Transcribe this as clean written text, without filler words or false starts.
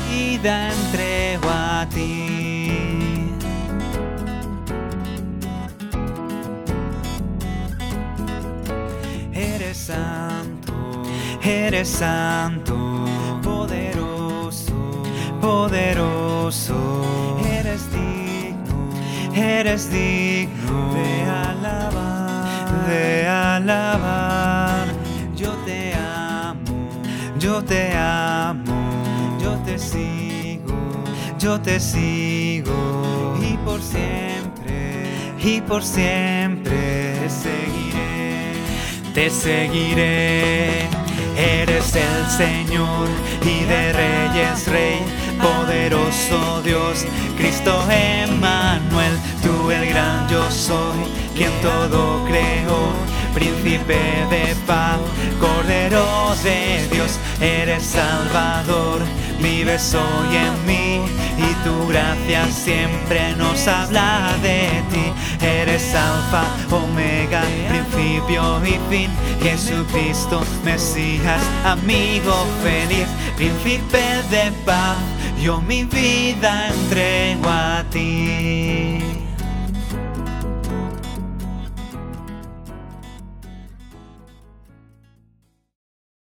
vida entrego a ti. Eres santo, poderoso, poderoso. Eres digno de alabar. Yo te amo, yo te amo, yo te sigo, y por siempre te seguiré. Eres el Señor y de reyes Rey, poderoso Dios, Cristo Emmanuel, tú el gran yo soy, quien todo creó, príncipe de paz, Cordero de Dios, eres Salvador, vives hoy en mí, y tu gracia siempre nos habla de ti. Eres Alfa, Omega, principio y fin, Jesucristo, Mesías, amigo feliz, príncipe de paz, yo mi vida entrego a ti.